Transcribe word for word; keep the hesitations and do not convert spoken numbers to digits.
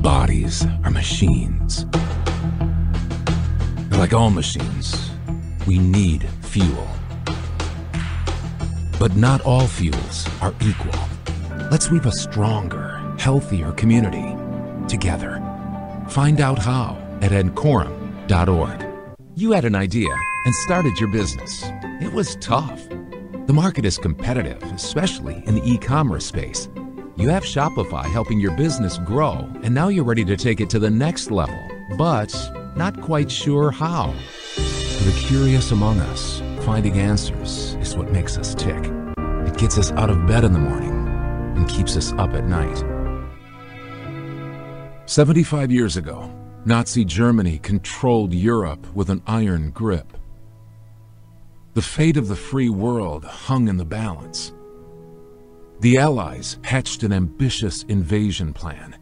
bodies are machines. Like all machines, we need fuel. But not all fuels are equal. Let's weave a stronger, healthier community together. Find out how at encorum dot org. You had an idea and started your business. It was tough. The market is competitive, especially in the e-commerce space. You have Shopify helping your business grow, and now you're ready to take it to the next level, but not quite sure how. For the curious among us, finding answers is what makes us tick. It gets us out of bed in the morning and keeps us up at night. seventy-five years ago, Nazi Germany controlled Europe with an iron grip. The fate of the free world hung in the balance. The Allies hatched an ambitious invasion plan,